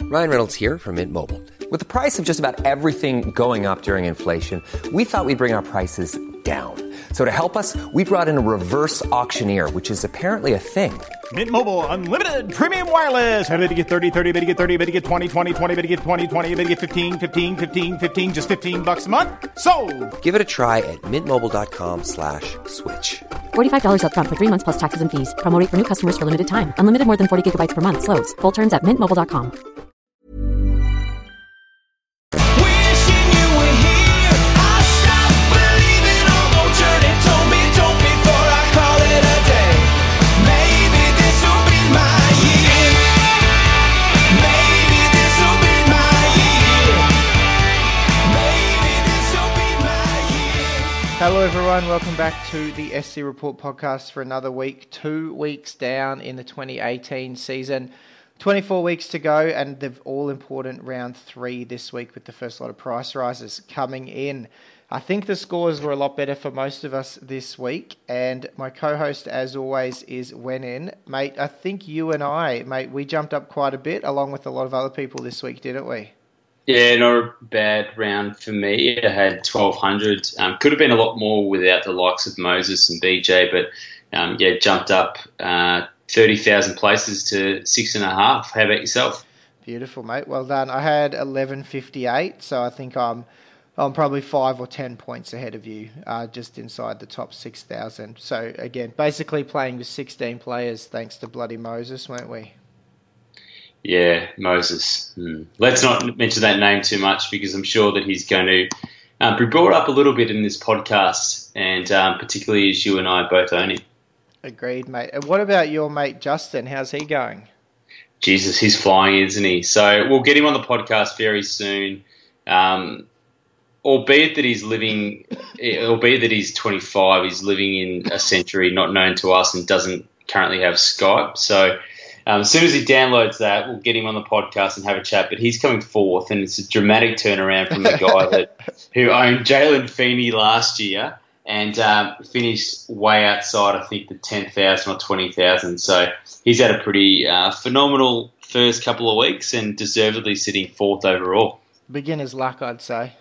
Ryan Reynolds here from Mint Mobile. With the price of just about everything going up during inflation, we thought we'd bring our prices down. So to help us, we brought in a reverse auctioneer, which is apparently a thing. Mint Mobile Unlimited Premium Wireless. How to get 30, 30, bit to get 30, bit to get 20, 20, 20, bit to get 20, 20, bit to get 15, 15, 15, 15, just $15 a month? Sold! Give it a try at mintmobile.com/switch. $45 up front for 3 months plus taxes and fees. Promo rate for new customers for limited time. Unlimited more than 40 gigabytes per month. Slows full terms at mintmobile.com. Hello everyone, welcome back to the SC Report podcast for another week. 2 weeks down in the 2018 season. 24 weeks to go, and the all-important round 3 this week with the first lot of price rises coming in. I think the scores were a lot better for most of us this week, and my co-host, as always, is Wenin. Mate, I think you and I, we jumped up quite a bit, along with a lot of other people this week, didn't we? Yeah, not a bad round for me. I had 1,200. Could have been a lot more without the likes of Moses and BJ, but jumped up 30,000 places to 6.5. How about yourself? Beautiful, mate. Well done. I had 1158, so I think I'm probably 5 or 10 points ahead of you, just inside the top 6,000. So again, basically playing with 16 players, thanks to bloody Moses, weren't we? Yeah, Moses. Let's not mention that name too much because I'm sure that he's going to be brought up a little bit in this podcast, and particularly as you and I both own him. Agreed, mate. And what about your mate Justin? How's he going? Jesus, he's flying, isn't he? So we'll get him on the podcast very soon. Albeit that he's 25, he's living in a century not known to us and doesn't currently have Skype. So as soon as he downloads that, we'll get him on the podcast and have a chat. But he's coming fourth, and it's a dramatic turnaround from the guy who owned Jalen Feeney last year and finished way outside, I think, the 10,000 or 20,000. So he's had a pretty phenomenal first couple of weeks and deservedly sitting fourth overall. Beginner's luck, I'd say.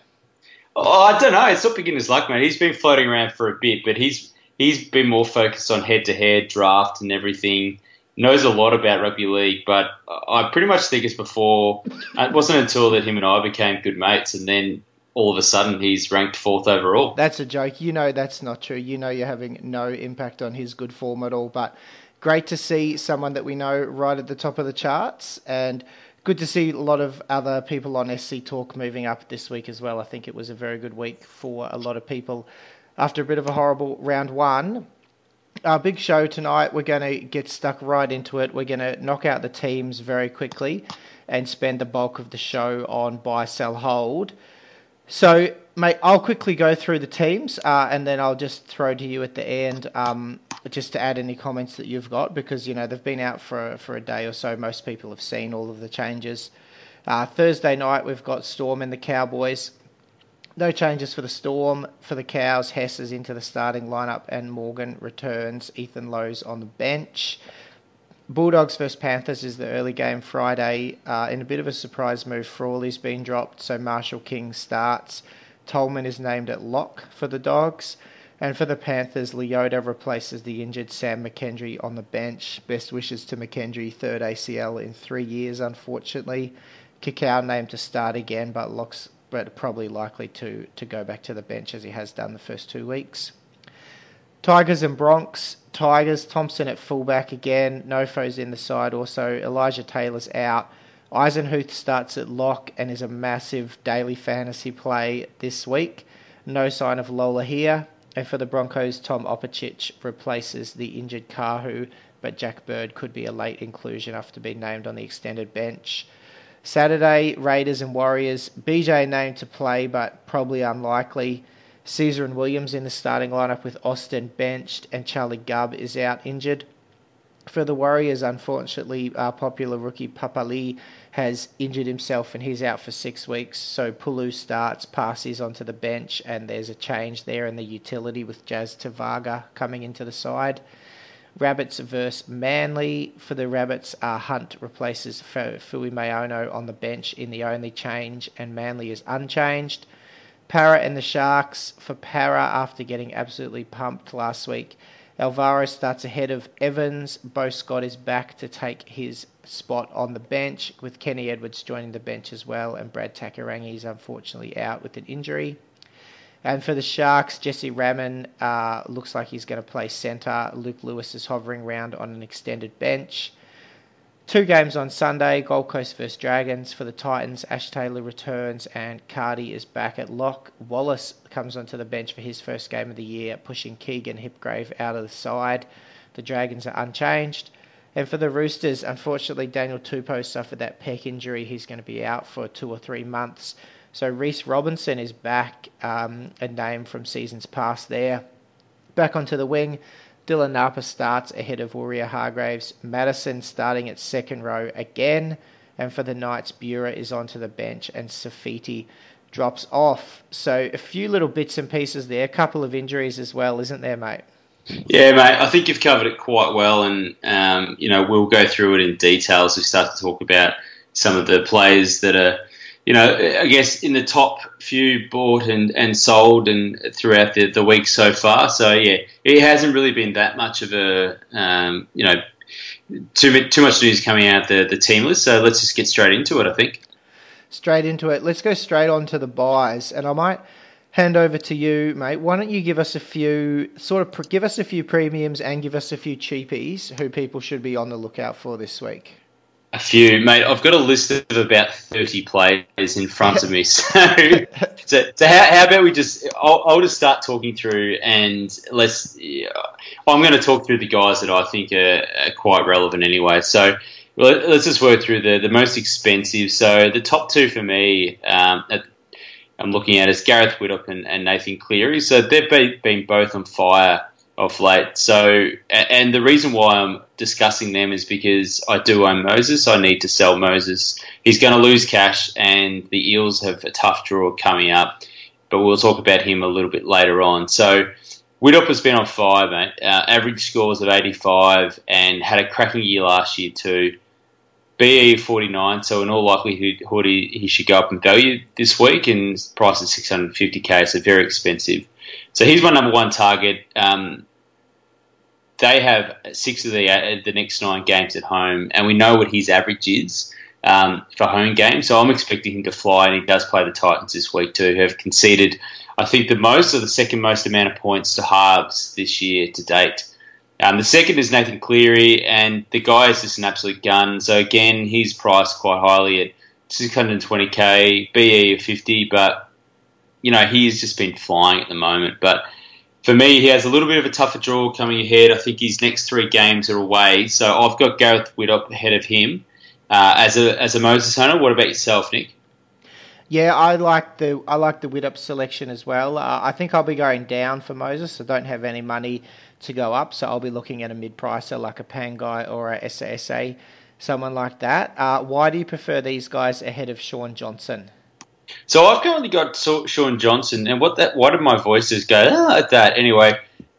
Oh, I don't know. It's not beginner's luck, mate. He's been floating around for a bit, but he's been more focused on head-to-head draft and everything. Knows a lot about rugby league, but I pretty much think it's before. It wasn't until that him and I became good mates, and then all of a sudden he's ranked fourth overall. That's a joke. You know that's not true. You know you're having no impact on his good form at all, but great to see someone that we know right at the top of the charts, and good to see a lot of other people on SC Talk moving up this week as well. I think it was a very good week for a lot of people after a bit of a horrible round 1. Our big show tonight, we're going to get stuck right into it. We're going to knock out the teams very quickly and spend the bulk of the show on buy, sell, hold. So, mate, I'll quickly go through the teams and then I'll just throw to you at the end just to add any comments that you've got because, you know, they've been out for a day or so. Most people have seen all of the changes. Thursday night, we've got Storm and the Cowboys. No changes for the Storm. For the Cows, Hess is into the starting lineup and Morgan returns. Ethan Lowe's on the bench. Bulldogs vs Panthers is the early game Friday. In a bit of a surprise move, Frawley's been dropped, so Marshall King starts. Tolman is named at lock for the Dogs. And for the Panthers, Leota replaces the injured Sam McKendry on the bench. Best wishes to McKendry, third ACL in 3 years, unfortunately. Kikau named to start again, but probably likely to go back to the bench as he has done the first 2 weeks. Tigers and Bronx. Tigers, Thompson at fullback again. Nofo's in the side also. Elijah Taylor's out. Eisenhuth starts at lock and is a massive daily fantasy play this week. No sign of Lola here. And for the Broncos, Tom Opachich replaces the injured Kahu, but Jack Bird could be a late inclusion after being named on the extended bench. Saturday, Raiders and Warriors. BJ named to play, but probably unlikely. Caesar and Williams in the starting lineup with Austin benched, and Charlie Gubb is out injured. For the Warriors, unfortunately, popular rookie Papali has injured himself and he's out for 6 weeks. So Pulu starts, passes onto the bench, and there's a change there in the utility with Jazz Tavaga coming into the side. Rabbits versus Manly. For the Rabbits, Hunt replaces Fui Mayono on the bench in the only change, and Manly is unchanged. Para and the Sharks. For Para, after getting absolutely pumped last week, Alvaro starts ahead of Evans. Beau Scott is back to take his spot on the bench, with Kenny Edwards joining the bench as well, and Brad Takarangi is unfortunately out with an injury. And for the Sharks, Jesse Raman looks like he's going to play centre. Luke Lewis is hovering around on an extended bench. 2 games on Sunday, Gold Coast versus Dragons. For the Titans, Ash Taylor returns and Cardi is back at lock. Wallace comes onto the bench for his first game of the year, pushing Keegan Hipgrave out of the side. The Dragons are unchanged. And for the Roosters, unfortunately, Daniel Tupou suffered that pec injury. He's going to be out for 2 or 3 months. So Reece Robinson is back, a name from seasons past there. Back onto the wing, Dylan Napa starts ahead of Warrior-Hargreaves. Madison starting at second row again. And for the Knights, Bura is onto the bench and Safiti drops off. So a few little bits and pieces there. A couple of injuries as well, isn't there, mate? Yeah, mate, I think you've covered it quite well, and we'll go through it in detail as we start to talk about some of the players that are, I guess in the top few bought and sold and throughout the week so far. So yeah, it hasn't really been that much of a too much news coming out the team list. So let's just get straight into it, I think. Straight into it. Let's go straight on to the buys, and I might hand over to you, mate. Why don't you give us a few premiums and give us a few cheapies who people should be on the lookout for this week? A few, mate. I've got a list of about 30 players in front of me. So how about we just... I'll just start talking through, and I'm going to talk through the guys that I think are quite relevant anyway. So let's just work through the most expensive. So the top 2 for me I'm looking at is Gareth Widdop and Nathan Cleary. So they've been both on fire of late. So, and the reason why I'm discussing them is because I do own Moses. I need to sell Moses. He's going to lose cash, and the Eels have a tough draw coming up, but we'll talk about him a little bit later on. So Widdop has been on fire, mate. Average scores of 85 and had a cracking year last year too. BE 49, so in all likelihood he should go up in value this week, and his price is $650K, so very expensive. So he's my number 1 target. They have 6 of the next 9 games at home, and we know what his average is for home games. So I'm expecting him to fly, and he does play the Titans this week too, who have conceded, I think, the most or the second most amount of points to halves this year to date. The second is Nathan Cleary, and the guy is just an absolute gun. So again, he's priced quite highly at $620K, BE of 50, but he's just been flying at the moment. But for me, he has a little bit of a tougher draw coming ahead. I think his next 3 games are away, so I've got Gareth Widdop ahead of him as a Moses owner. What about yourself, Nick? Yeah, I like the Widdop selection as well. I think I'll be going down for Moses. I don't have any money to go up, so I'll be looking at a mid-pricer like a Pangai or a SSA, someone like that. Why do you prefer these guys ahead of Sean Johnson? So I've currently got Sean Johnson, and why did my voices go like that? Anyway,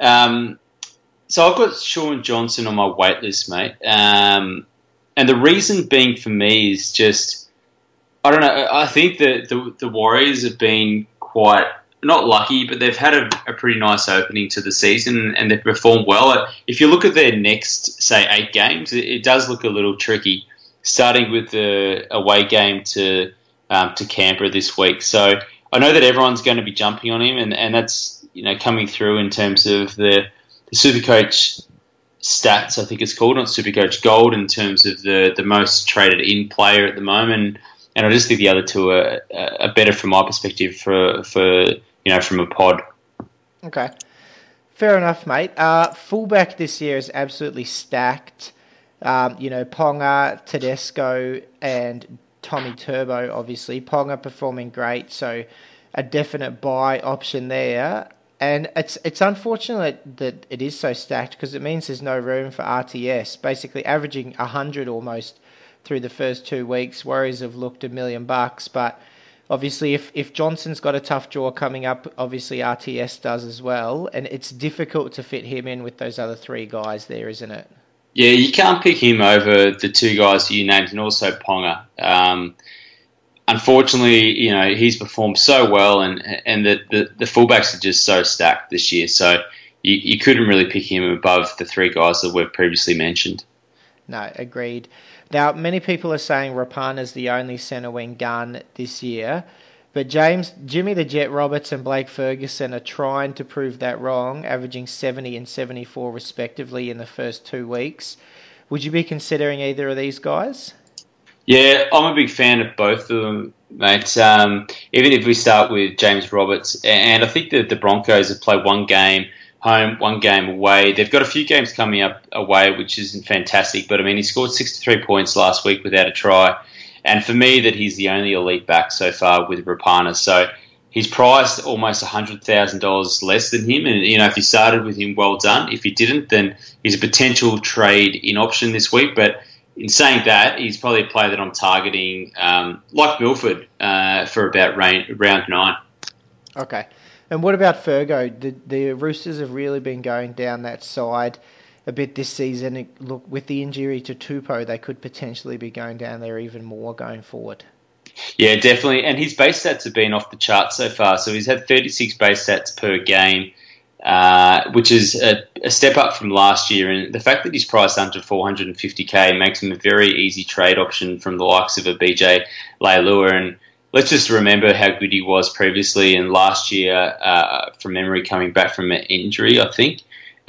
so I've got Sean Johnson on my wait list, mate. And the reason being for me is just, I don't know, I think that the Warriors have been quite, not lucky, but they've had a pretty nice opening to the season, and they've performed well. If you look at their next, say, 8 games, it does look a little tricky, starting with the away game to Canberra this week. So I know that everyone's going to be jumping on him, and that's coming through in terms of the Supercoach stats, I think it's called, not Supercoach Gold, in terms of the most traded in player at the moment. And I just think the other 2 are better from my perspective for from a pod. Okay. Fair enough, mate. Fullback this year is absolutely stacked. Ponga, Tedesco, and Tommy Turbo, obviously. Ponga performing great, so a definite buy option there. And it's unfortunate that it is so stacked, because it means there's no room for RTS, basically averaging 100 almost through the first 2 weeks. Warriors have looked $1 million, but obviously if Johnson's got a tough draw coming up, obviously RTS does as well, and it's difficult to fit him in with those other three guys there, isn't it? Yeah, you can't pick him over the two guys you named and also Ponga. Unfortunately, he's performed so well, and the fullbacks are just so stacked this year. So you couldn't really pick him above the three guys that we've previously mentioned. No, agreed. Now, many people are saying Rapana's the only centre wing gun this year, but Jimmy the Jet Roberts and Blake Ferguson are trying to prove that wrong, averaging 70 and 74 respectively in the first 2 weeks. Would you be considering either of these guys? Yeah, I'm a big fan of both of them, mate. Even if we start with James Roberts, and I think that the Broncos have played one game home, one game away. They've got a few games coming up away, which isn't fantastic. But, I mean, he scored 63 points last week without a try. And for me, that he's the only elite back so far with Rapana. So he's priced almost $100,000 less than him. And, if you started with him, well done. If you didn't, then he's a potential trade-in option this week. But in saying that, he's probably a player that I'm targeting, like Milford, for about round 9. Okay. And what about Fergo? The Roosters have really been going down that side a bit this season. Look, with the injury to Tupou, they could potentially be going down there even more going forward. Yeah, definitely. And his base stats have been off the chart so far. So he's had 36 base stats per game, which is a step up from last year. And the fact that he's priced under $450K makes him a very easy trade option from the likes of a BJ Leilua. And let's just remember how good he was previously and last year, from memory, coming back from an injury, I think.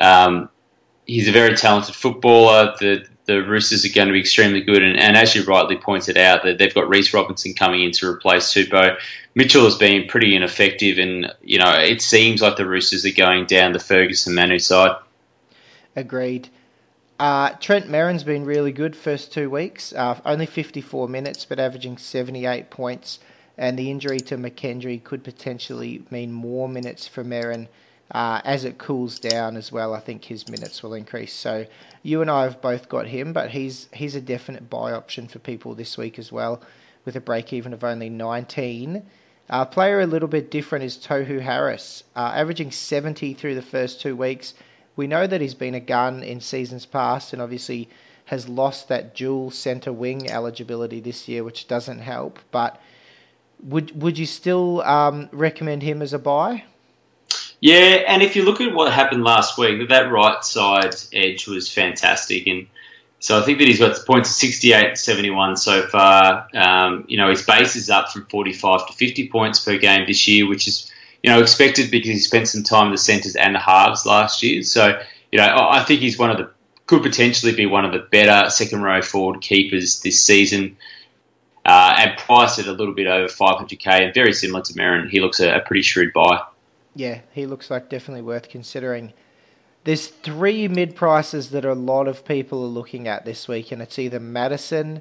He's a very talented footballer. The Roosters are going to be extremely good. And as you rightly pointed out, that they've got Reece Robinson coming in to replace Tupou. Mitchell has been pretty ineffective, and it seems like the Roosters are going down the Ferguson-Manu side. Agreed. Trent Merrin's been really good first 2 weeks. Only 54 minutes, but averaging 78 points. And the injury to McKendry could potentially mean more minutes for Merrin. As it cools down as well, I think his minutes will increase. So you and I have both got him, but he's a definite buy option for people this week as well, with a break-even of only 19. Player a little bit different is Tohu Harris, averaging 70 through the first 2 weeks. We know that he's been a gun in seasons past and obviously has lost that dual centre wing eligibility this year, which doesn't help. But would you still recommend him as a buy? Yeah, and if you look at what happened last week, that right side edge was fantastic. And so I think that he's got points of 68 and 71 so far. His base is up from 45 to 50 points per game this year, which is, expected because he spent some time in the centres and the halves last year. So, I think he's could potentially be one of the better second row forward keepers this season. And priced at a little bit over 500K, and very similar to Merrin, he looks a pretty shrewd buy. Yeah, he looks like definitely worth considering. There's 3 mid-prices that a lot of people are looking at this week, and it's either Madison,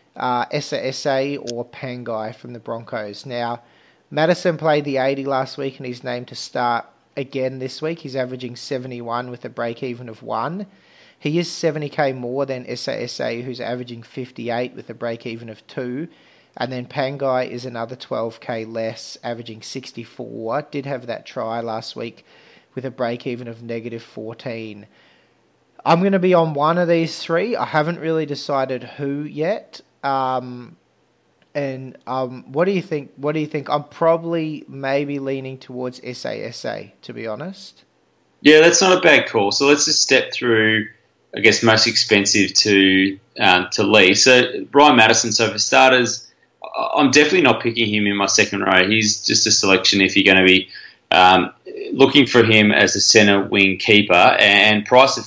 Essa or Pangai from the Broncos. Now, Madison played the 80 last week, and he's named to start again this week. He's averaging 71 with a break-even of 1. He is 70k more than Essa, who's averaging 58 with a break-even of 2. And then Pangai is another 12k less, averaging 64. Did have that try last week with a break-even of negative 14. I'm going to be on one of these 3. I haven't really decided who yet. What do you think? I'm probably maybe leaning towards Essa, to be honest. Yeah, that's not a bad call. So let's just step through, I guess, most expensive to Lee. So Ryan Madison, so for starters, I'm definitely not picking him in my second row. He's just a selection if you're going to be looking for him as a centre wing keeper, and priced at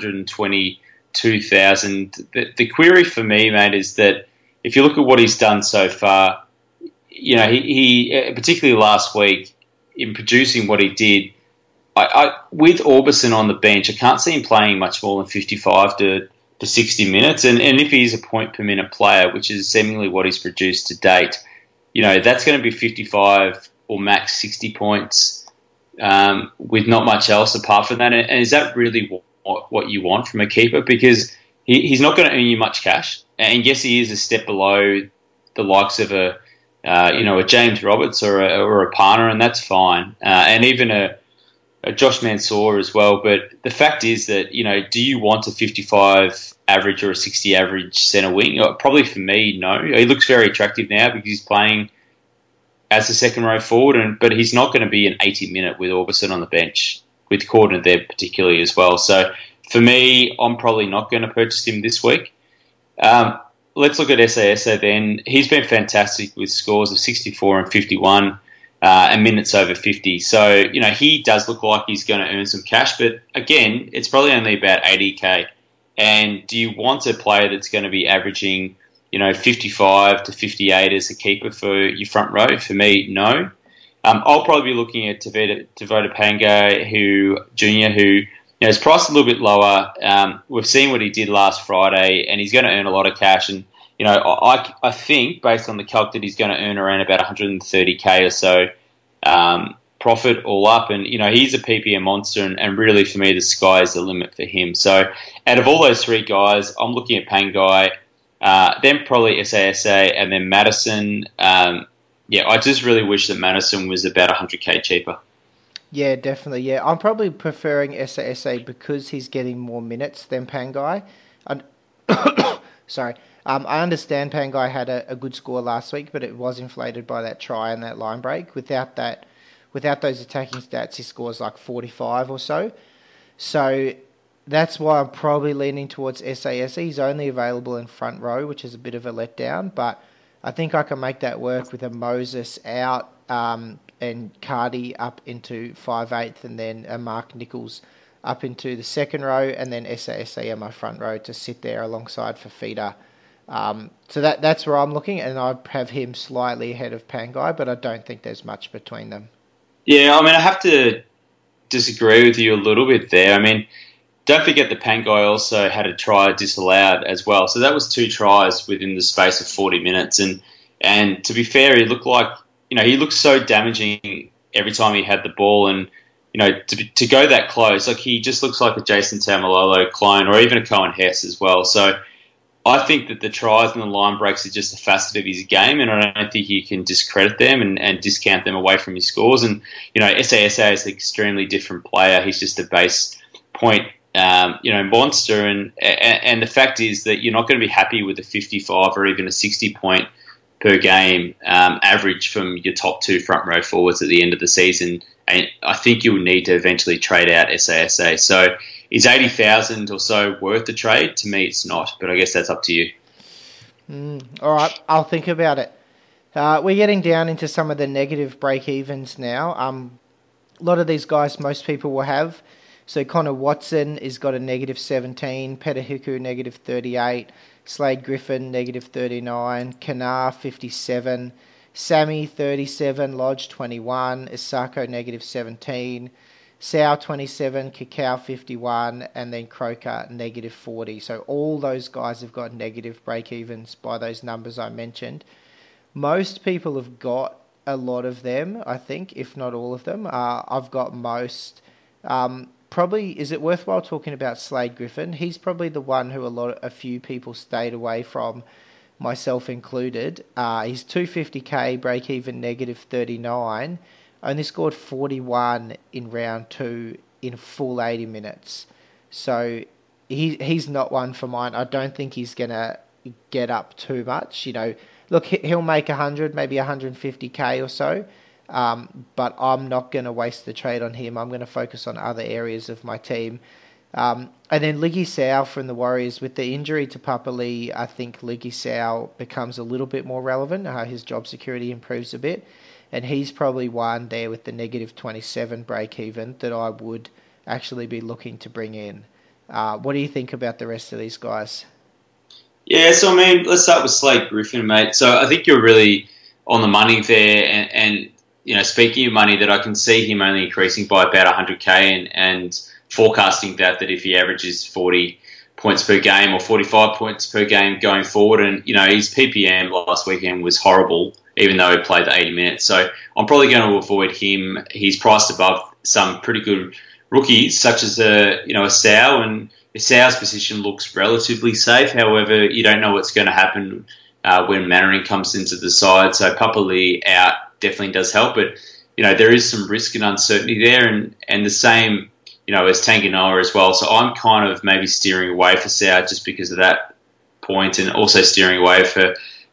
$422,000. The query for me, mate, is that if you look at what he's done so far, he particularly last week in producing what he did, with Orbison on the bench, I can't see him playing much more than 55 to 60 minutes. And if he's a point per minute player, which is seemingly what he's produced to date, that's going to be 55 or max 60 points with not much else apart from that. And is that really what you want from a keeper? Because he's not going to earn you much cash. And yes, he is a step below the likes of a a James Roberts or a Parner, and that's fine. And even a Josh Mansour as well. But the fact is that, do you want a 55 average or a 60 average centre wing? Probably for me, no. He looks very attractive now because he's playing as a second row forward, but he's not going to be an 80-minute with Orbison on the bench, with Cordner there particularly as well. So for me, I'm probably not going to purchase him this week. Let's look at SASA then. He's been fantastic with scores of 64 and 51 and minutes over 50. So, he does look like he's going to earn some cash, but again, it's probably only about 80k. And do you want a player that's going to be averaging, 55 to 58 as a keeper for your front row? For me, no. I'll probably be looking at Tevita Pangai, who is priced a little bit lower. We've seen what he did last Friday, and he's going to earn a lot of cash. And I think based on the calc that he's going to earn around about 130k or so profit all up. And he's a PPM monster, and really for me the sky is the limit for him. So out of all those three guys, I'm looking at Pangai, then probably SASA, and then Madison. I just really wish that Madison was about 100k cheaper. Yeah, definitely. Yeah, I'm probably preferring SASA because he's getting more minutes than Pangai. Sorry. I understand Pangai had a good score last week, but it was inflated by that try and that line break. Without those attacking stats, he scores like 45 or so. So that's why I'm probably leaning towards SASA. He's only available in front row, which is a bit of a letdown, but I think I can make that work with a Moses out and Cardi up into 5/8, and then a Mark Nichols up into the second row, and then SASA on my front row to sit there alongside Fafita. So that's where I'm looking, and I have him slightly ahead of Pangai, but I don't think there's much between them. Yeah, I have to disagree with you a little bit there. Don't forget that Pangai also had a try disallowed as well. So that was 2 tries within the space of 40 minutes. And to be fair, he looked like, he looked so damaging every time he had the ball. And, to go that close, like he just looks like a Jason Taumalolo clone, or even a Cohen Hess as well. So I think that the tries and the line breaks are just a facet of his game, and I don't think you can discredit them and discount them away from his scores. And, SASA is an extremely different player. He's just a base point monster, and the fact is that you're not going to be happy with a 55 or even a 60 point per game average from your top 2 front row forwards at the end of the season, and I think you will need to eventually trade out SASA. So is 80,000 or so worth the trade? To me, it's not, but I guess that's up to you. All right, I'll think about it. We're getting down into some of the negative break-evens now. A lot of these guys most people will have. So Connor Watson has got a negative 17, Petahiku negative 38, Slade Griffin negative 39, Kanar 57, Sammy 37, Lodge 21, Isako negative 17, Sao 27, Cacao 51, and then Croker negative 40. So all those guys have got negative break-evens by those numbers I mentioned. Most people have got a lot of them, I think, if not all of them. I've got most. Probably, is it worthwhile talking about Slade Griffin? He's probably the one who a few people stayed away from, myself included. He's 250k, break-even negative 39. Only scored 41 in round 2 in full 80 minutes. So he's not one for mine. I don't think he's going to get up too much. Look, he'll make 100, maybe 150k or so. But I'm not going to waste the trade on him. I'm going to focus on other areas of my team. And then Liggy Sao from the Warriors. With the injury to Papali, I think Liggy Sao becomes a little bit more relevant. His job security improves a bit. And he's probably one there with the negative 27 break-even that I would actually be looking to bring in. What do you think about the rest of these guys? Yeah, so let's start with Slade Griffin, mate. So I think you're really on the money there, and speaking of money, that I can see him only increasing by about 100k, and forecasting that if he averages 40 points per game or 45 points per game going forward, and his PPM last weekend was horrible, even though he played the 80 minutes. So I'm probably going to avoid him. He's priced above some pretty good rookies, such as a Sao, and Sao's position looks relatively safe. However, you don't know what's going to happen when Mannering comes into the side. So Papali'i out definitely does help, but there is some risk and uncertainty there, and the same as Tanganoa as well. So I'm kind of maybe steering away for South just because of that point, and also steering away for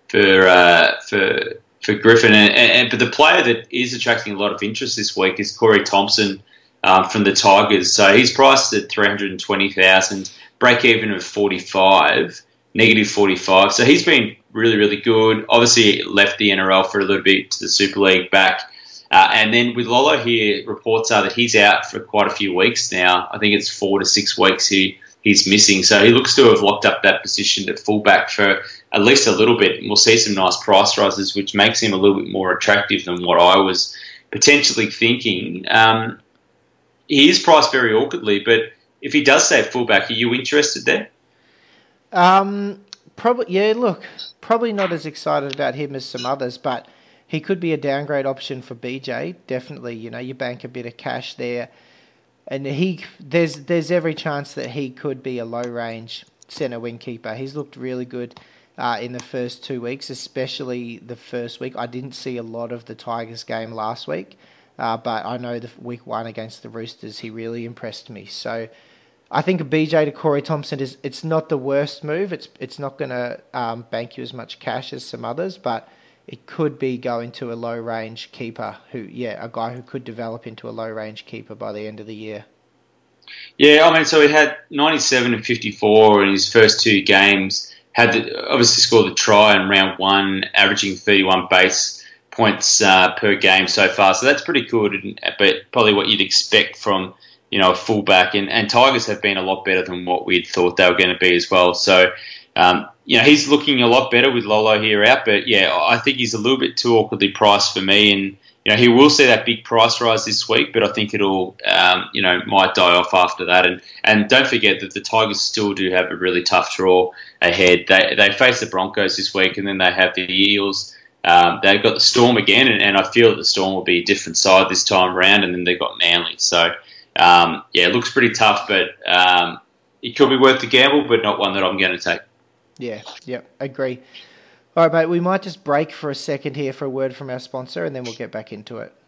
Griffin. But the player that is attracting a lot of interest this week is Corey Thompson from the Tigers. So he's priced at 320,000, break even of 45, negative 45. So he's been really, really good. Obviously left the NRL for a little bit to the Super League back. And then with Lolo here, reports are that he's out for quite a few weeks now. I think it's 4 to 6 weeks he's missing. So he looks to have locked up that position at fullback for at least a little bit. And we'll see some nice price rises, which makes him a little bit more attractive than what I was potentially thinking. He is priced very awkwardly, but if he does say fullback, are you interested there? Probably, yeah, look, probably not as excited about him as some others, but he could be a downgrade option for BJ. Definitely, you bank a bit of cash there. And there's every chance that he could be a low-range centre wing keeper. He's looked really good in the first 2 weeks, especially the first week. I didn't see a lot of the Tigers game last week, but I know the week 1 against the Roosters, he really impressed me. So I think a BJ to Corey Thompson it's not the worst move. It's not going to bank you as much cash as some others, but it could be going to a low-range keeper a guy who could develop into a low-range keeper by the end of the year. Yeah, I mean, so he had 97 and 54 in his first 2 games. Obviously scored the try in round 1, averaging 31 base points per game so far. So that's pretty good, but probably what you'd expect from a fullback. And Tigers have been a lot better than what we'd thought they were going to be as well. So he's looking a lot better with Lolo here out, but I think he's a little bit too awkwardly priced for me, and he will see that big price rise this week, but I think it'll might die off after that. And don't forget that the Tigers still do have a really tough draw ahead. They face the Broncos this week, and then they have the Eels. They've got the Storm again, and I feel that the Storm will be a different side this time around, and then they've got Manly. So it looks pretty tough, but it could be worth the gamble, but not one that I'm going to take. Yeah, agree. All right, mate, we might just break for a second here for a word from our sponsor, and then we'll get back into it.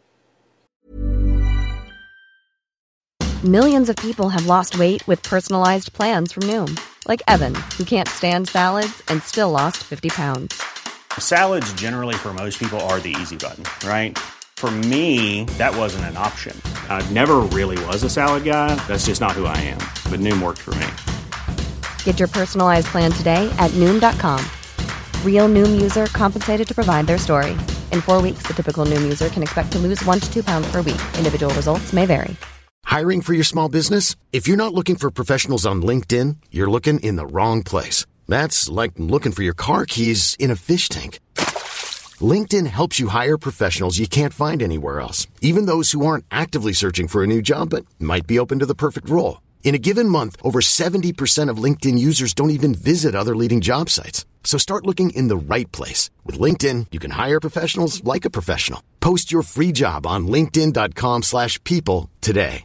Millions of people have lost weight with personalized plans from Noom. Like Evan, who can't stand salads and still lost 50 pounds. Salads generally for most people are the easy button, right? For me, that wasn't an option. I never really was a salad guy. That's just not who I am. But Noom worked for me. Get your personalized plan today at Noom.com. Real Noom user compensated to provide their story. In 4 weeks, the typical Noom user can expect to lose 1 to 2 pounds per week. Individual results may vary. Hiring for your small business? If you're not looking for professionals on LinkedIn, you're looking in the wrong place. That's like looking for your car keys in a fish tank. LinkedIn helps you hire professionals you can't find anywhere else, even those who aren't actively searching for a new job but might be open to the perfect role. In a given month, over 70% of LinkedIn users don't even visit other leading job sites. So start looking in the right place. With LinkedIn, you can hire professionals like a professional. Post your free job on linkedin.com/people today.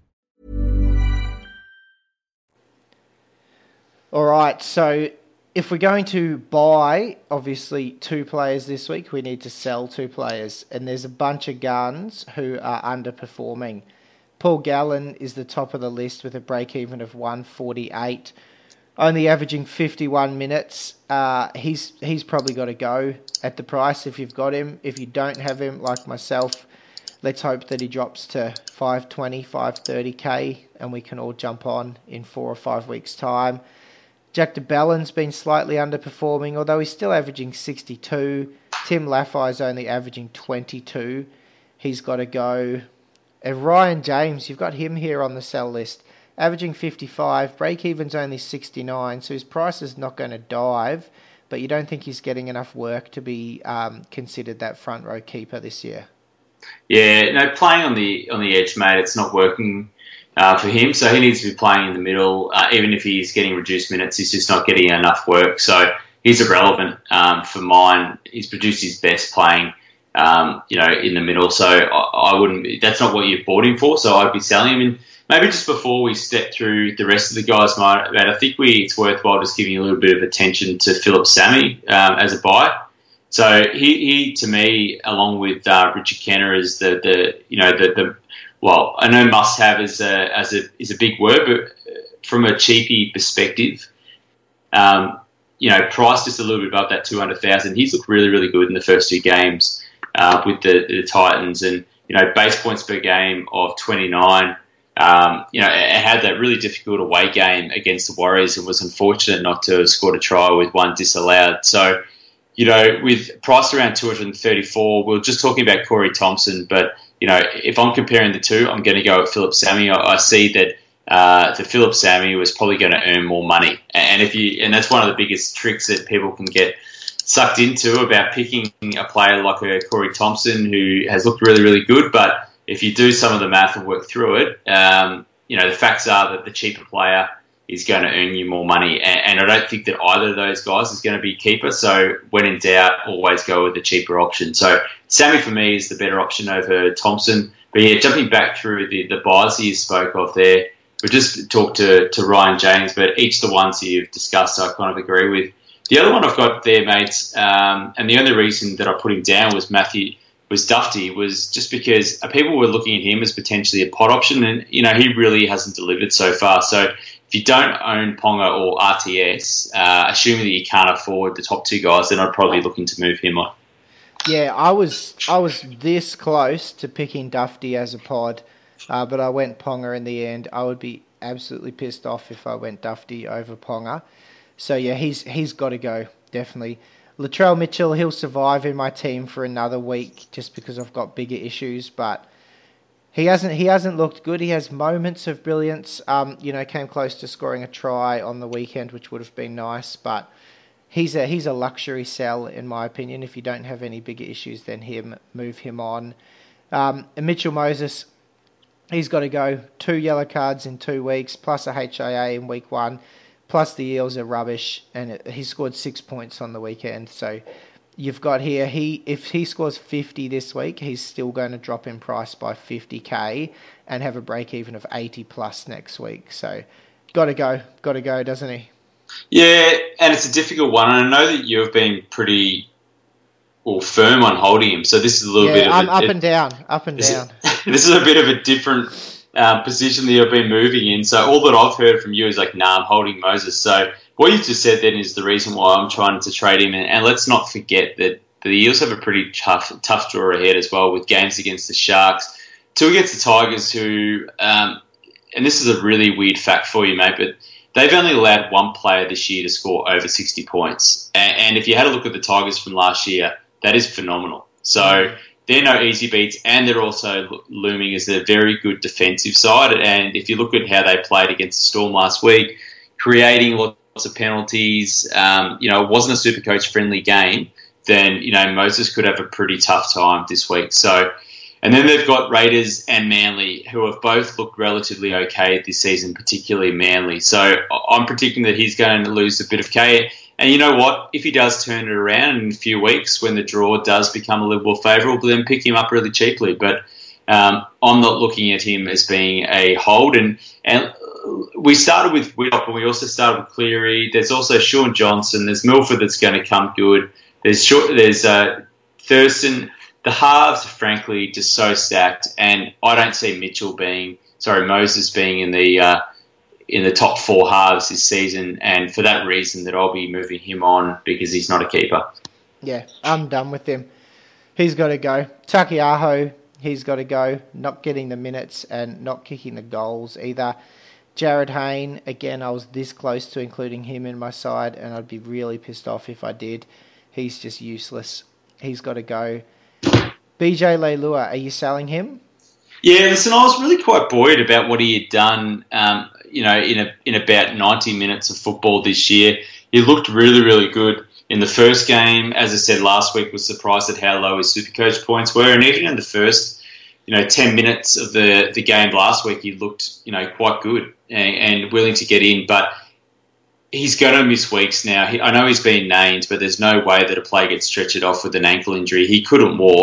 All right, so if we're going to buy, obviously, 2 players this week, we need to sell 2 players. And there's a bunch of guns who are underperforming. Paul Gallen is the top of the list with a break-even of 148, only averaging 51 minutes. He's probably got to go at the price if you've got him. If you don't have him, like myself, let's hope that he drops to 520, 530k, and we can all jump on in 4 or 5 weeks' time. Jack de Bellin's been slightly underperforming, although he's still averaging 62. Tim Laffey's only averaging 22. He's got to go. And Ryan James, you've got him here on the sell list, averaging 55. Break-even's only 69, so his price is not going to dive, but you don't think he's getting enough work to be considered that front row keeper this year? Yeah, no, playing on the edge, mate, it's not working for him, so he needs to be playing in the middle. Even if he's getting reduced minutes, he's just not getting enough work, so he's irrelevant for mine. He's produced his best playing in the middle, so I wouldn't. That's not what you've bought him for, so I'd be selling him. And maybe just before we step through the rest of the guys, mate, I think it's worthwhile just giving a little bit of attention to Philip Sami as a buy. So he to me, along with Richard Kenner, is well, I know must have is a big word, but from a cheapie perspective, priced just a little bit above that 200,000. He's looked really, really good in the first two games with the Titans, and base points per game of 29. It had that really difficult away game against the Warriors and was unfortunate not to have scored a try with one disallowed. So, with price around 234, we were just talking about Corey Thompson, but, if I'm comparing the two, I'm going to go with Philip Sami. I see that the Philip Sami was probably going to earn more money. And that's one of the biggest tricks that people can get sucked into about picking a player like a Corey Thompson who has looked really, really good, but if you do some of the math and work through it, the facts are that the cheaper player is going to earn you more money. And I don't think that either of those guys is going to be cheaper. So when in doubt, always go with the cheaper option. So Sami for me is the better option over Thompson. But yeah, jumping back through the buys you spoke of there, we just talked to Ryan James, but each of the ones you've discussed I kind of agree with. The other one I've got there, mates, and the only reason that I put him down was Dufty, was just because people were looking at him as potentially a pot option, and he really hasn't delivered so far. So if you don't own Ponga or RTS, assuming that you can't afford the top two guys, then I'd probably be looking to move him on. Yeah, I was this close to picking Dufty as a pod, but I went Ponga in the end. I would be absolutely pissed off if I went Dufty over Ponga. So yeah, he's got to go, definitely. Latrell Mitchell, he'll survive in my team for another week just because I've got bigger issues, but he hasn't looked good. He has moments of brilliance. Came close to scoring a try on the weekend, which would have been nice, but he's a luxury sell in my opinion. If you don't have any bigger issues than move him on. And Mitchell Moses, he's got to go. 2 yellow cards in 2 weeks, plus a HIA in week 1. Plus the Eels are rubbish, and he scored 6 points on the weekend. So you've got here, if he scores 50 this week, he's still going to drop in price by 50k and have a break even of 80 plus next week. So got to go, doesn't he? Yeah, and it's a difficult one. And I know that you've been pretty firm on holding him. So this is a little bit of I'm up and down. This is a bit of a different position that you've been moving in. So all that I've heard from you is I'm holding Moses. So what you just said then is the reason why I'm trying to trade him. And let's not forget that the Eels have a pretty tough draw ahead as well, with games against the Sharks, 2 against the Tigers, who, and this is a really weird fact for you, mate, but they've only allowed one player this year to score over 60 points. And if you had a look at the Tigers from last year, that is phenomenal. So they're no easy beats, and they're also looming as a very good defensive side. And if you look at how they played against the Storm last week, creating lots of penalties, it wasn't a Supercoach friendly game, then, Moses could have a pretty tough time this week. So, and then they've got Raiders and Manly, who have both looked relatively okay this season, particularly Manly. So I'm predicting that he's going to lose a bit of K. And you know what? If he does turn it around in a few weeks, when the draw does become a little more favourable, then pick him up really cheaply. But I'm not looking at him as being a hold. And we started with Whitlock, and we also started with Cleary. There's also Sean Johnson. There's Milford that's going to come good. There's Thurston. The halves are frankly just so stacked, and I don't see Moses being in the top 4 halves this season, and for that reason that I'll be moving him on because he's not a keeper. Yeah, I'm done with him. He's got to go. Takiaho, he's got to go. Not getting the minutes and not kicking the goals either. Jared Hayne, again, I was this close to including him in my side, and I'd be really pissed off if I did. He's just useless. He's got to go. BJ Leilua, are you selling him? Yeah, listen, I was really quite buoyed about what he had done, in about 90 minutes of football this year. He looked really, really good in the first game. As I said last week, was surprised at how low his Supercoach points were, and even in the first, 10 minutes of the game last week, he looked, quite good and willing to get in. But he's going to miss weeks now. I know he's been named, but there's no way that a player gets stretched off with an ankle injury. He couldn't walk.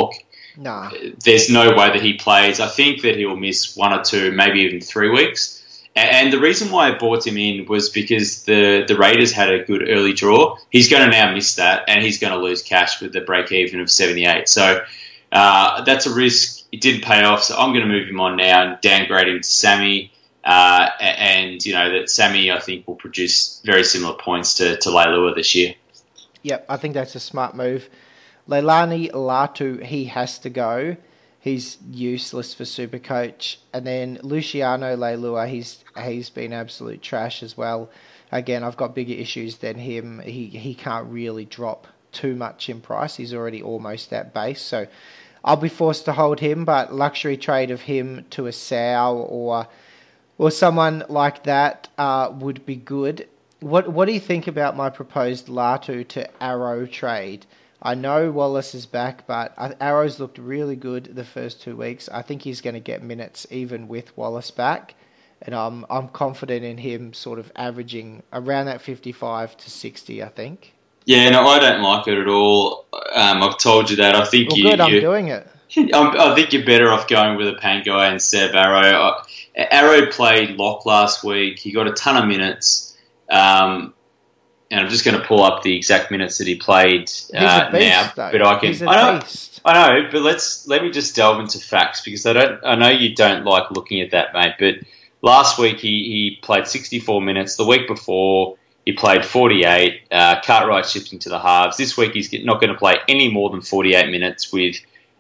Nah. There's no way that he plays. I think that he'll miss 1 or 2, maybe even 3 weeks. And the reason why I brought him in was because the Raiders had a good early draw. He's going to now miss that, and he's going to lose cash with the break-even of 78. So that's a risk. It didn't pay off, so I'm going to move him on now and downgrade him to Sammy. And, that Sammy, I think, will produce very similar points to Leilua this year. Yep, I think that's a smart move. Leilani Latu, he has to go. He's useless for Supercoach. And then Luciano Leilua, he's been absolute trash as well. Again, I've got bigger issues than him. He can't really drop too much in price. He's already almost at base. So I'll be forced to hold him, but luxury trade of him to a Sau or someone like that would be good. What do you think about my proposed Latu to Arrow trade? I know Wallace is back, but Arrow's looked really good the first 2 weeks. I think he's going to get minutes even with Wallace back, and I'm confident in him sort of averaging around that 55 to 60, I think. Yeah, no, I don't like it at all. I've told you that. I think I'm doing it. I think you're better off going with a Pangai instead of Arrow. Arrow played lock last week. He got a ton of minutes. And I'm just going to pull up the exact minutes that he played now. Though. But I can. He's a beast. I know, but let me just delve into facts because I know you don't like looking at that, mate. But last week he played 64 minutes. The week before he played 48. Cartwright shifting to the halves. This week he's not going to play any more than 48 minutes with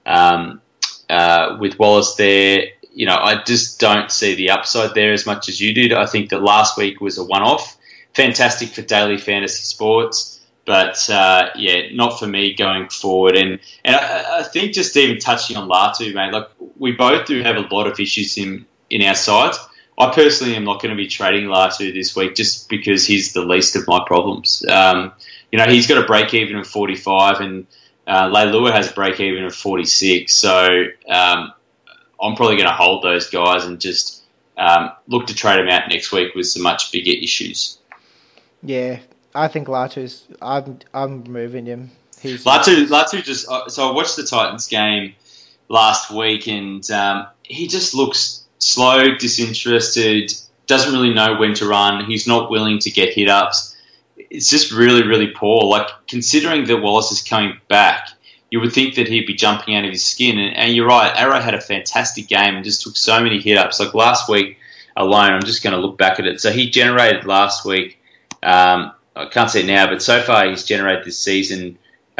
Wallace there. I just don't see the upside there as much as you did. I think that last week was a one-off. Fantastic for daily fantasy sports, but not for me going forward. And I think just even touching on Latu, mate, like we both do have a lot of issues in our sides. I personally am not going to be trading Latu this week just because he's the least of my problems. He's got a break even of 45, and Leilua has a break even of 46. So I'm probably going to hold those guys and just look to trade them out next week with some much bigger issues. Yeah, I think Latu's. I'm removing him. Latu just. So I watched the Titans game last week, and he just looks slow, disinterested. Doesn't really know when to run. He's not willing to get hit ups. It's just really, really poor. Like considering that Wallace is coming back, you would think that he'd be jumping out of his skin. And you're right. Arrow had a fantastic game and just took so many hit ups. Like last week alone, I'm just going to look back at it. So he generated last week. I can't see it now, but so far he's generated this season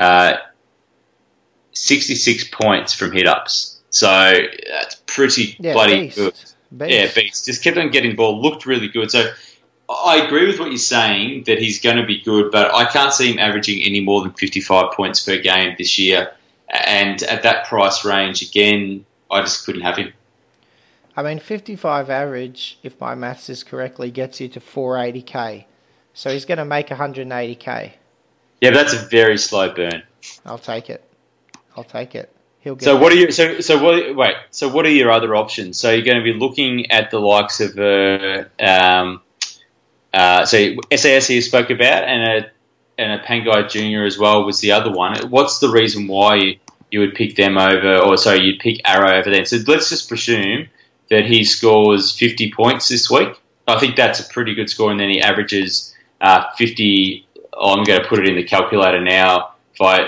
66 points from hit-ups. So that's pretty bloody beast. Good. Beast. Yeah, beast. Just kept on getting the ball. Looked really good. So I agree with what you're saying, that he's going to be good, but I can't see him averaging any more than 55 points per game this year. And at that price range, again, I just couldn't have him. I mean, 55 average, if my maths is correctly, gets you to 480k. So he's going to make 180k. Yeah, but that's a very slow burn. I'll take it. He'll get. So what are you? So what are your other options? So you're going to be looking at the likes of so SAS you spoke about, and a Pangai Junior as well was the other one. What's the reason why you would pick them over, or sorry, you'd pick Arrow over them? So let's just presume that he scores 50 points this week. I think that's a pretty good score, and then he averages 50. I'm going to put it in the calculator now via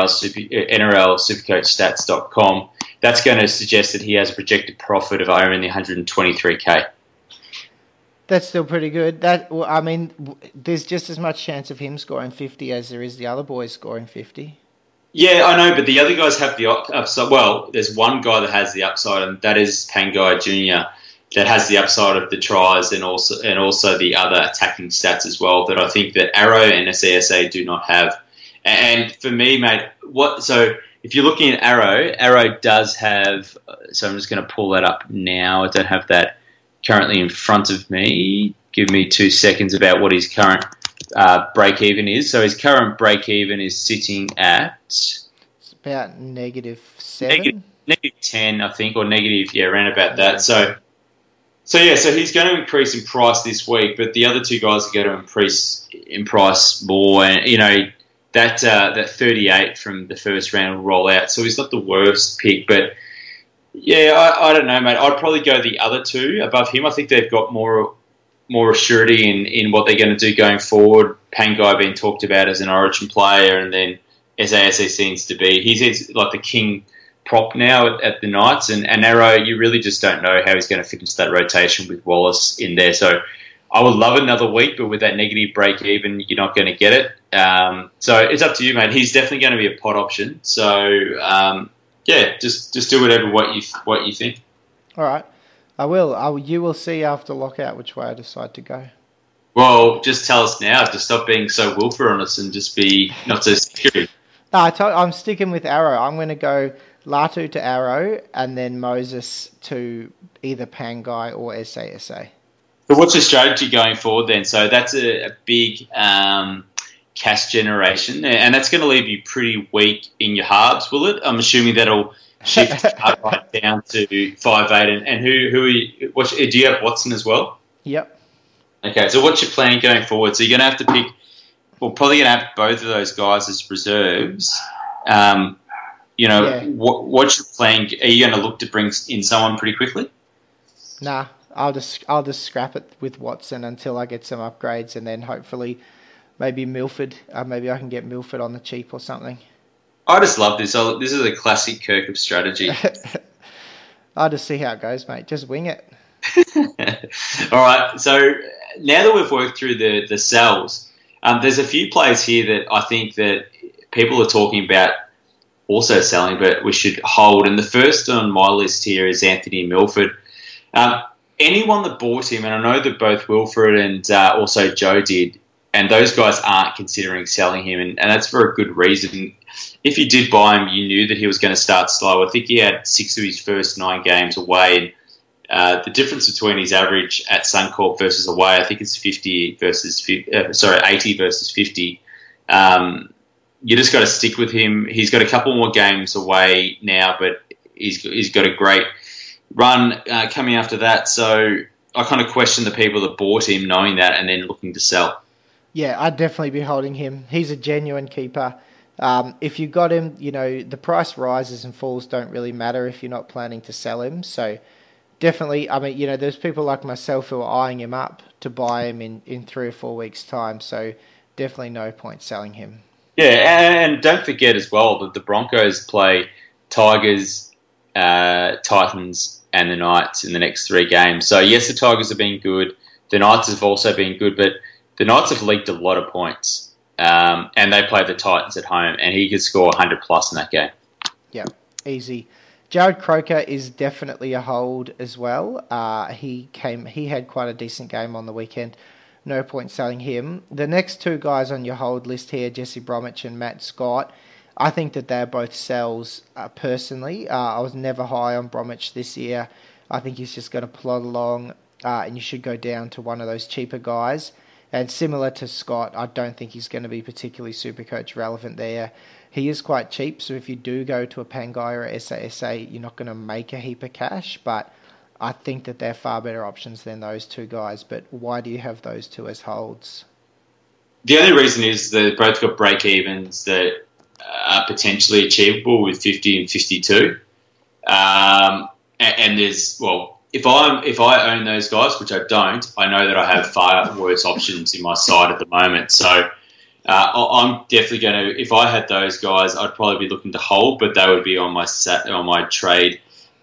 NRLSupercoachstats.com. That's going to suggest that he has a projected profit of only 123k. That's still pretty good. There's just as much chance of him scoring 50 as there is the other boys scoring 50. Yeah, I know, but the other guys have the upside. Well, there's one guy that has the upside, and that is Pangai Junior, that has the upside of the tries and also the other attacking stats as well, that I think that Arrow and SASA do not have. And for me, mate, so if you're looking at Arrow does have, so I'm just going to pull that up now. I don't have that currently in front of me. Give me 2 seconds about what his current break-even is. So his current break-even is sitting at... It's about -7? -10, I think, or around about that. So he's going to increase in price this week, but the other two guys are going to increase in price more. And, that 38 from the first round will roll out. So he's not the worst pick, but yeah, I don't know, mate. I'd probably go the other two above him. I think they've got more assurity in what they're going to do going forward. Pangai being talked about as an Origin player, and then SASA seems to be. He's like the king prop now at the Knights, and Arrow, you really just don't know how he's going to fit into that rotation with Wallace in there. So I would love another week, but with that negative break even, you're not going to get it. So it's up to you, mate. He's definitely going to be a pot option. So yeah, just do whatever what you think. All right, I will. You will see after lockout which way I decide to go. Well, just tell us now to stop being so willful on us and just be not so serious. No, I'm sticking with Arrow. I'm going to go Latu to Arrow and then Moses to either Pangai or SASA. So what's the strategy going forward then? So that's a big cash generation, and that's going to leave you pretty weak in your halves, will it? I'm assuming that'll shift right down to 5'8", and who are you, do you have Watson as well? Yep. Okay, so what's your plan going forward? So you're going to have to pick, well, probably going to have both of those guys as reserves. What's your plan? Are you going to look to bring in someone pretty quickly? Nah, I'll just scrap it with Watson until I get some upgrades, and then hopefully maybe Milford. Maybe I can get Milford on the cheap or something. I just love this. This is a classic Kirkup strategy. I'll just see how it goes, mate. Just wing it. All right. So now that we've worked through the sells, there's a few players here that I think that people are talking about also selling, but we should hold. And the first on my list here is Anthony Milford. Anyone that bought him, and I know that both Wilfred and also Joe did, and those guys aren't considering selling him, and that's for a good reason. If you did buy him, you knew that he was going to start slow. I think he had 6 of his first 9 games away, and the difference between his average at Suncorp versus away, I think it's 80 versus 50. You just got to stick with him. He's got a couple more games away now, but he's got a great run coming after that. So I kind of question the people that bought him knowing that and then looking to sell. Yeah, I'd definitely be holding him. He's a genuine keeper. If you got him, the price rises and falls don't really matter if you're not planning to sell him. So definitely, there's people like myself who are eyeing him up to buy him in 3 or 4 weeks' time. So definitely no point selling him. Yeah, and don't forget as well that the Broncos play Tigers, Titans, and the Knights in the next 3 games. So yes, the Tigers have been good. The Knights have also been good, but the Knights have leaked a lot of points. And they play the Titans at home, and he could score 100 plus in that game. Yeah, easy. Jared Croker is definitely a hold as well. He had quite a decent game on the weekend. No point selling him. The next 2 guys on your hold list here, Jesse Bromwich and Matt Scott, I think that they're both sells personally. I was never high on Bromwich this year. I think he's just going to plod along, and you should go down to one of those cheaper guys. And similar to Scott, I don't think he's going to be particularly Supercoach relevant there. He is quite cheap, so if you do go to a Pangai or a SASA, you're not going to make a heap of cash, but I think that they're far better options than those 2 guys. But why do you have those 2 as holds? The only reason is they've both got break-evens that are potentially achievable with 50 and 52. And there's, well, if I own those guys, which I don't, I know that I have far worse options in my side at the moment. So I'm definitely going to, if I had those guys, I'd probably be looking to hold, but they would be on my trade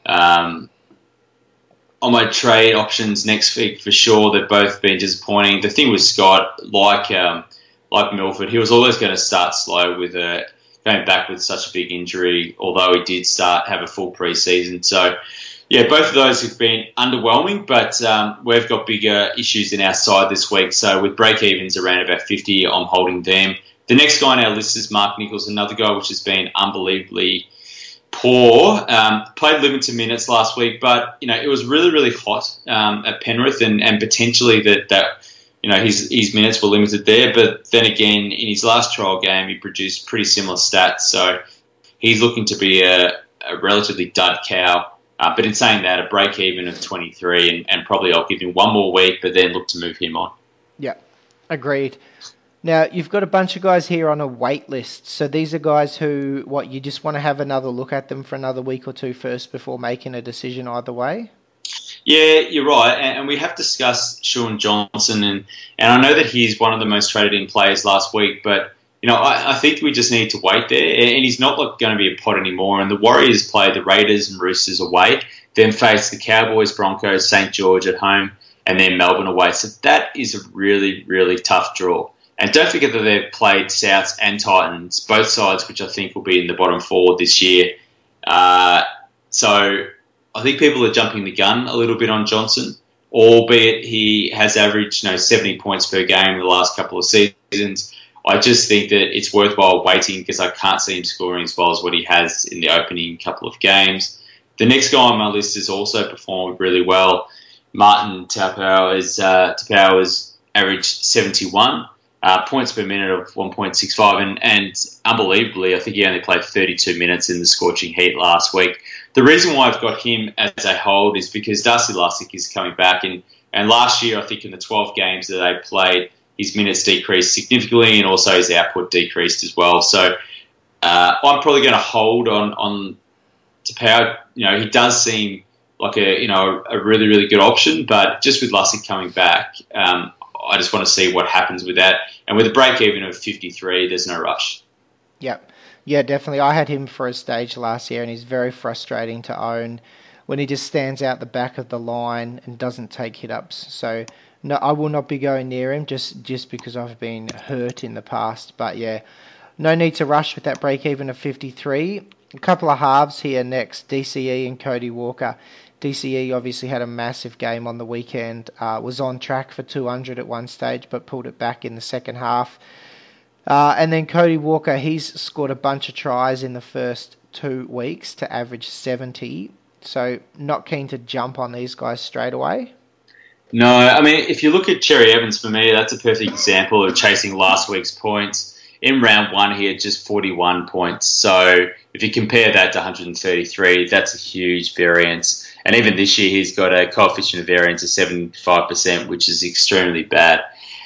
options next week for sure. They've both been disappointing. The thing with Scott, like Milford, he was always going to start slow with going back with such a big injury, although he did have a full preseason. So, yeah, both of those have been underwhelming, but we've got bigger issues in our side this week. So with break-evens around about 50, I'm holding them. The next guy on our list is Mark Nichols, another guy which has been unbelievably poor. Played limited minutes last week, but it was really, really hot at Penrith, and potentially that his minutes were limited there. But then again, in his last trial game, he produced pretty similar stats. So he's looking to be a relatively dud cow. But in saying that, a break-even of 23, and probably I'll give him 1 more week, but then look to move him on. Yeah, agreed. Now, you've got a bunch of guys here on a wait list. So these are guys who, you just want to have another look at them for another week or two first before making a decision either way? Yeah, you're right. And we have discussed Sean Johnson, and I know that he's one of the most traded in players last week, but I think we just need to wait there. And he's not going to be a pot anymore. And the Warriors play the Raiders and Roosters away, then face the Cowboys, Broncos, St. George at home, and then Melbourne away. So that is a really, really tough draw. And don't forget that they've played Souths and Titans, both sides, which I think will be in the bottom four this year. So I think people are jumping the gun a little bit on Johnson, albeit he has averaged 70 points per game in the last couple of seasons. I just think that it's worthwhile waiting because I can't see him scoring as well as what he has in the opening couple of games. The next guy on my list has also performed really well. Martin Taupau has averaged 71. Points per minute of 1.65, and unbelievably, I think he only played 32 minutes in the scorching heat last week. The reason why I've got him as a hold is because Darcy Lussick is coming back, and last year, I think in the 12 games that they played, his minutes decreased significantly, and also his output decreased as well. So I'm probably going to hold on Taupau. He does seem like a really, really good option, but just with Lussick coming back, I just want to see what happens with that. And with a break-even of 53, there's no rush. Yep. Yeah, definitely. I had him for a stage last year, and he's very frustrating to own when he just stands out the back of the line and doesn't take hit-ups. So, no, I will not be going near him just because I've been hurt in the past. But, yeah, no need to rush with that break-even of 53. A couple of halves here next, DCE and Cody Walker. DCE obviously had a massive game on the weekend, was on track for 200 at one stage, but pulled it back in the second half. And then Cody Walker, he's scored a bunch of tries in the first 2 weeks to average 70. So not keen to jump on these guys straight away. No, I mean, if you look at Cherry Evans, for me, that's a perfect example of chasing last week's points. In round one, he had just 41 points. So if you compare that to 133, that's a huge variance. And even this year, he's got a coefficient of variance of 75%, which is extremely bad.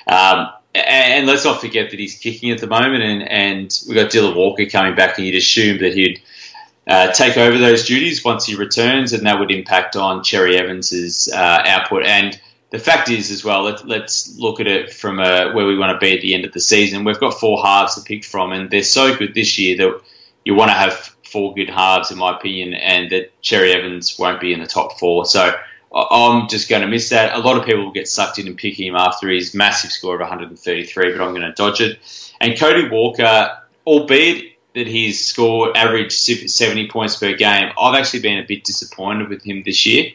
And let's not forget that he's kicking at the moment, and we've got Dylan Walker coming back, and you'd assume that he'd take over those duties once he returns, and that would impact on Cherry Evans's output. And the fact is as well, let's look at it from where we want to be at the end of the season. We've got 4 halves to pick from, and they're so good this year that you want to have 4 good halves, in my opinion, and that Cherry Evans won't be in the top 4. So I'm just going to miss that. A lot of people will get sucked in and pick him after his massive score of 133, but I'm going to dodge it. And Cody Walker, albeit that he's averaged 70 points per game, I've actually been a bit disappointed with him this year.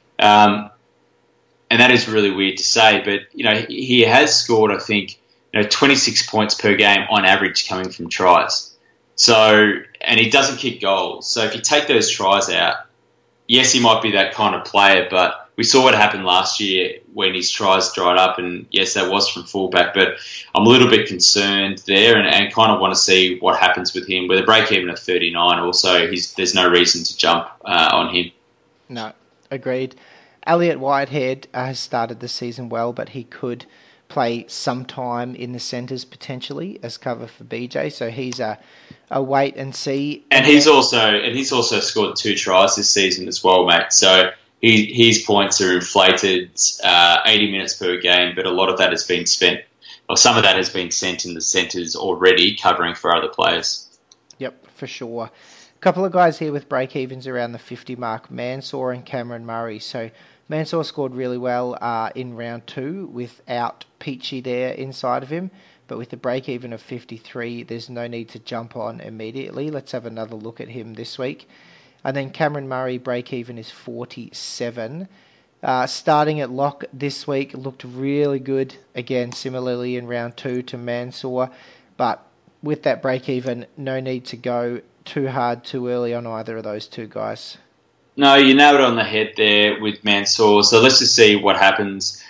And that is really weird to say, but he has scored, I think, 26 points per game on average coming from tries. So, and he doesn't kick goals. So if you take those tries out, yes, he might be that kind of player, but we saw what happened last year when his tries dried up, and yes, that was from fullback, but I'm a little bit concerned there and kind of want to see what happens with him. With a break-even of 39 also, there's no reason to jump on him. No, agreed. Elliot Whitehead has started the season well, but he could play some time in the centres potentially as cover for BJ, so he's a wait and see. And he's also scored 2 tries this season as well, mate. So his points are inflated, 80 minutes per game, but a lot of that has been spent, or some of that has been sent in the centres already, covering for other players. Yep, for sure. A couple of guys here with break-evens around the 50 mark, Mansour and Cameron Murray. So Mansour scored really well in round 2 without Peachy there inside of him, but with the break-even of 53, there's no need to jump on immediately. Let's have another look at him this week. And then Cameron Murray, break-even is 47. Starting at lock this week, looked really good, again, similarly in round 2 to Mansour, but with that break-even, no need to go too hard too early on either of those 2 guys. No, you nailed it on the head there with Mansour. So let's just see what happens.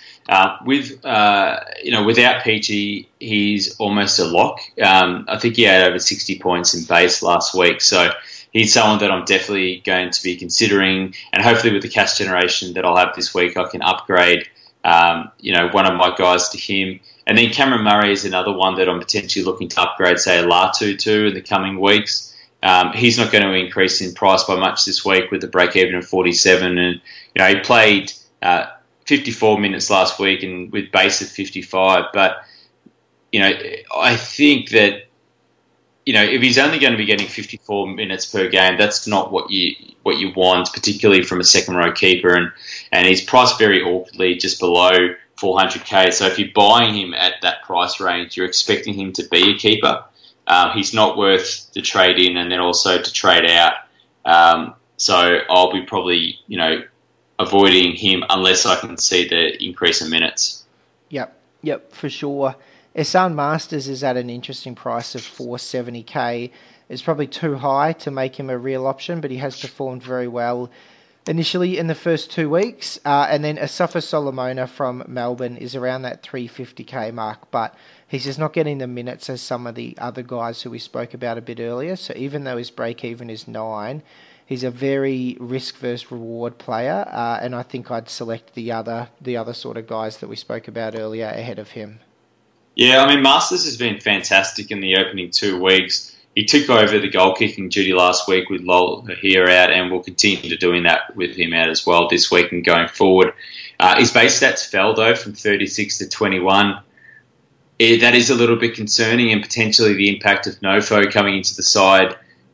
Without Peachy, he's almost a lock. I think he had over 60 points in base last week. So he's someone that I'm definitely going to be considering. And hopefully with the cash generation that I'll have this week, I can upgrade one of my guys to him. And then Cameron Murray is another one that I'm potentially looking to upgrade, say, Latu to in the coming weeks. He's not going to increase in price by much this week with the break-even of 47. And, he played 54 minutes last week and with base of 55. But, I think that, if he's only going to be getting 54 minutes per game, that's not what you want, particularly from a second-row keeper. And he's priced very awkwardly, just below 400k. So if you're buying him at that price range, you're expecting him to be a keeper. He's not worth to trade in and then also to trade out. So I'll be probably, avoiding him unless I can see the increase in minutes. Yep, for sure. Ehsan Masters is at an interesting price of 470k. It's probably too high to make him a real option, but he has performed very well initially in the first 2 weeks. And then Asafa Solomona from Melbourne is around that 350k mark, but he's just not getting the minutes as some of the other guys who we spoke about a bit earlier. So even though his break-even is 9, he's a very risk versus reward player, and I think I'd select the other sort of guys that we spoke about earlier ahead of him. Yeah, Masters has been fantastic in the opening 2 weeks. He took over the goal-kicking duty last week with Lol here out, and will continue to doing that with him out as well this week and going forward. His base stats fell, though, from 36 to 21. That is a little bit concerning, and potentially the impact of Nofo coming into the side,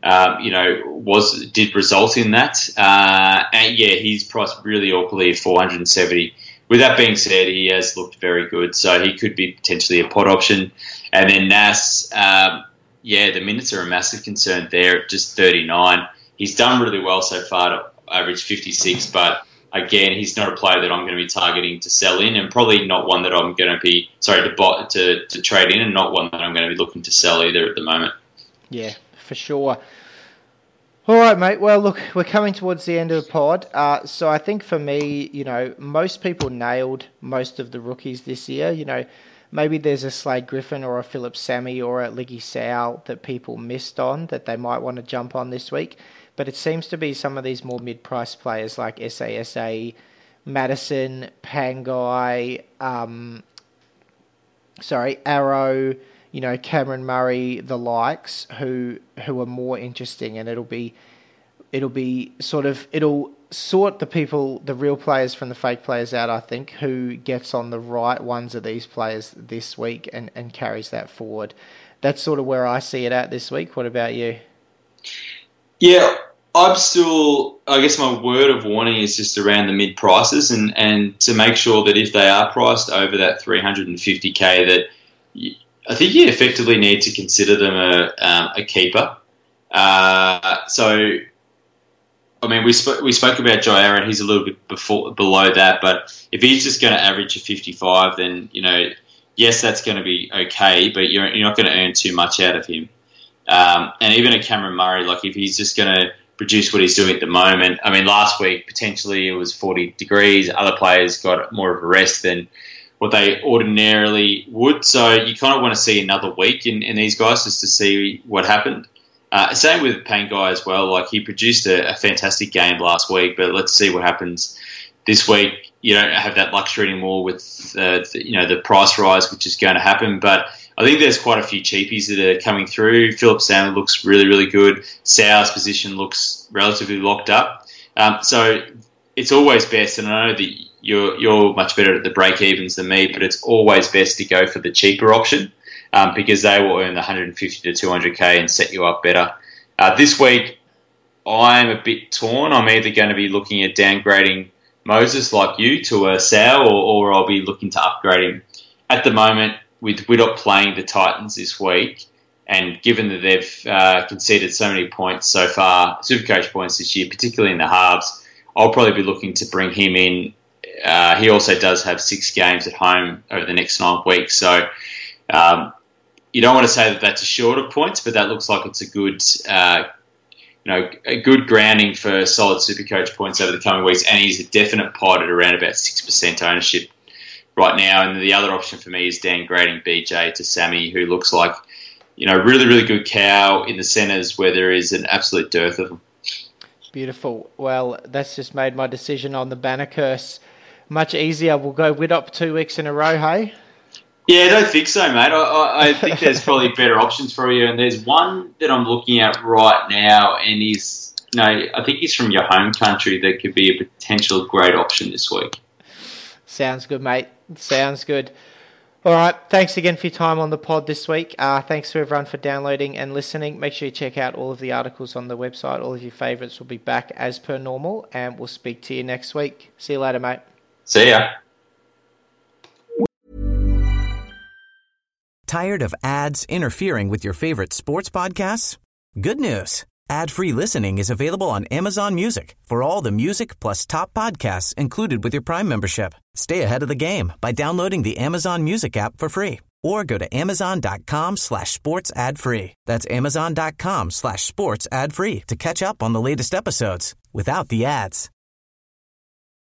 did result in that. And yeah, he's priced really awkwardly at 470. With that being said, he has looked very good, so he could be potentially a pot option. And then Nas, the minutes are a massive concern there at just 39. He's done really well so far to average 56, but again, he's not a player that I'm going to be targeting to sell in, and probably not one that I'm going to be to trade in, and not one that I'm going to be looking to sell either at the moment. Yeah, for sure. All right, mate. Well, look, we're coming towards the end of the pod. So I think for me, most people nailed most of the rookies this year. Maybe there's a Slade Griffin or a Philip Sammy or a Liggy Sow that people missed on that they might want to jump on this week. But it seems to be some of these more mid-price players like SASA, Madison, Pangai, Arrow, Cameron Murray, the likes, who are more interesting, and it'll sort the real players from the fake players out, I think, who gets on the right ones of these players this week and carries that forward. That's sort of where I see it at this week. What about you? Yeah, I guess my word of warning is just around the mid prices and to make sure that if they are priced over that 350k, that I think you effectively need to consider them a keeper. We spoke about Jai Arrett. He's a little bit below that, but if he's just going to average a 55, then yes, that's going to be okay, but you're not going to earn too much out of him. And even a Cameron Murray, like if he's just going to produce what he's doing at the moment. Last week potentially it was 40 degrees. Other players got more of a rest than what they ordinarily would. So you kind of want to see another week in these guys just to see what happened. Same with Pangai as well. Like he produced a fantastic game last week, but let's see what happens this week. You don't have that luxury anymore with the price rise, which is going to happen. But I think there's quite a few cheapies that are coming through. Philip Sam looks really, really good. Sau's position looks relatively locked up. So it's always best, and I know that you're much better at the break-evens than me, but it's always best to go for the cheaper option because they will earn the 150 to 200k and set you up better. This week, I'm a bit torn. I'm either going to be looking at downgrading Moses like you to a Sau, or I'll be looking to upgrade him. At the moment, with Widdop playing the Titans this week, and given that they've conceded so many points so far, Supercoach points this year, particularly in the halves, I'll probably be looking to bring him in. He also does have 6 games at home over the next 9 weeks, so you don't want to say that that's a short of points, but that looks like it's a good, a good grounding for solid Supercoach points over the coming weeks, and he's a definite pod at around about 6% ownership right now. And the other option for me is downgrading BJ to Sammy, who looks like really, really good cow in the centres where there is an absolute dearth of them. Beautiful. Well, that's just made my decision on the banner curse much easier. We'll go Widdop 2 weeks in a row, hey? Yeah, I don't think so, mate. I think there's probably better options for you, and there's one that I'm looking at right now, and I think he's from your home country that could be a potential great option this week. Sounds good, mate. Sounds good. All right, thanks again for your time on the pod this week. Thanks to everyone for downloading and listening. Make sure you check out all of the articles on the website. All of your favourites will be back as per normal, and we'll speak to you next week. See you later, mate. See ya. Tired of ads interfering with your favorite sports podcasts? Good news. Ad-free listening is available on Amazon Music for all the music plus top podcasts included with your Prime membership. Stay ahead of the game by downloading the Amazon Music app for free or go to amazon.com/sports ad free. That's amazon.com/sports ad free to catch up on the latest episodes without the ads.